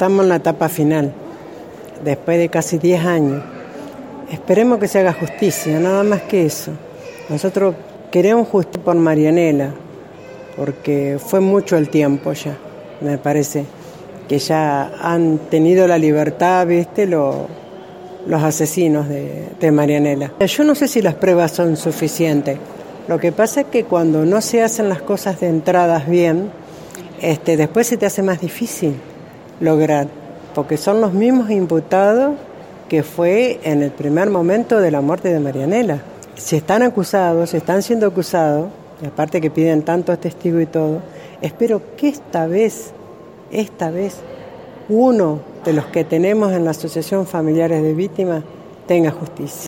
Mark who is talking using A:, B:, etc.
A: estamos en la etapa final, después de casi 10 años. Esperemos que se haga justicia, nada más que eso. Nosotros queremos justicia por Marianela, porque fue mucho el tiempo ya, me parece, que ya han tenido la libertad, ¿viste?, los asesinos de Marianela. Yo no sé si las pruebas son suficientes. Lo que pasa es que cuando no se hacen las cosas de entradas bien, después se te hace más difícil lograr, porque son los mismos imputados que fue en el primer momento de la muerte de Marianela. Si están acusados, están siendo acusados, y aparte que piden tantos testigos y todo, espero que esta vez, uno de los que tenemos en la Asociación Familiares de Víctimas tenga justicia.